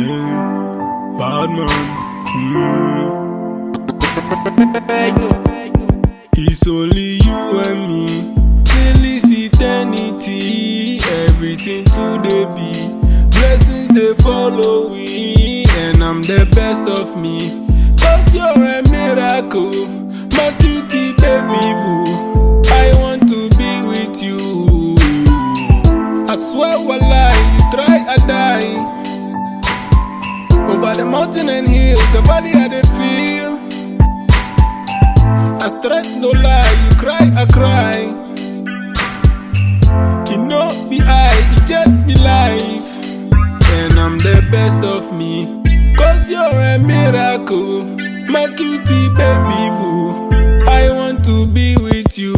Bad man. It's only you and me till it's eternity. Everything today be blessings, they follow we, and I'm the best of me. Cause you're a miracle, my cutie baby boo. I want to be with you. I swear wallahi, you try or die. Over the mountain and hills, the body I dey feel. I stress no lie, you cry I cry. You know be I, it just be life. And I'm the best of me, cause you're a miracle, my cutie baby boo. I want to be with you.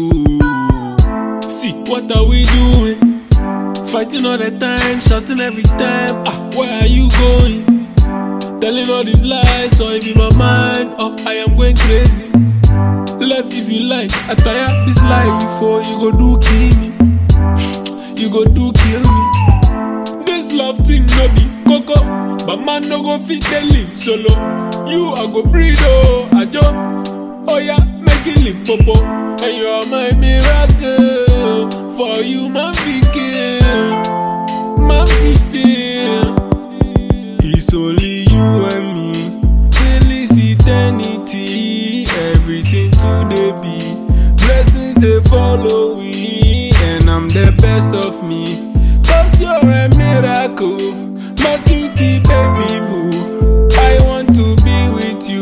See, what are we doing? Fighting all the time, shouting every time. Where are you going? Telling all these lies, or it be my mind, or I am going crazy. Left if you like, I tire this life, or you go do kill me. You go do kill me. This love thing no be coco, but man no go fit the live solo. You I go breathe oh, ajo. Oh yeah, make it live popo. And you are my miracle. For you man be kill, man be still. It's only you and me till it's eternity. Everything today be blessings, they follow we, and I'm the best of me. Cause you're a miracle, my cutie baby boo. I want to be with you.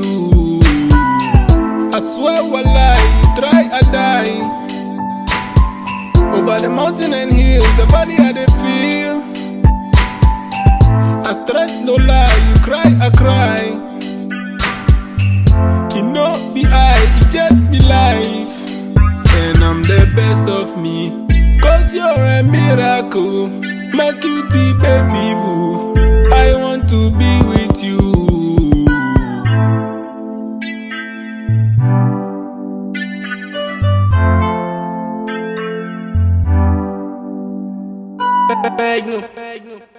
I swear wallahi, you try or die. Over the mountain and hills, the body I dey feel. I stress no lie, you cry I cry. You know be I, it just be life. And I'm the best of me, cause you're a miracle, my cutie baby boo. I want to be with you. Magnum.